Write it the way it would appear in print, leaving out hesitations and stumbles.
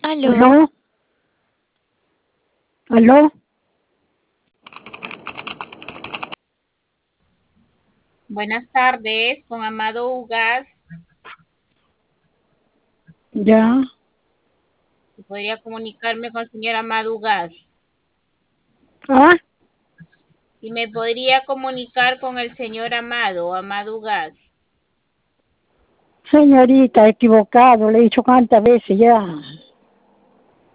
Aló, ¿Aló? ¿Aló? Buenas tardes, con Amado Ugas. Ya. Si podría comunicarme con el señor Amado Ugas. ¿Ah? Si me podría comunicar con el señor Amado Ugas. Señorita, equivocado, le he dicho cuántas veces ya.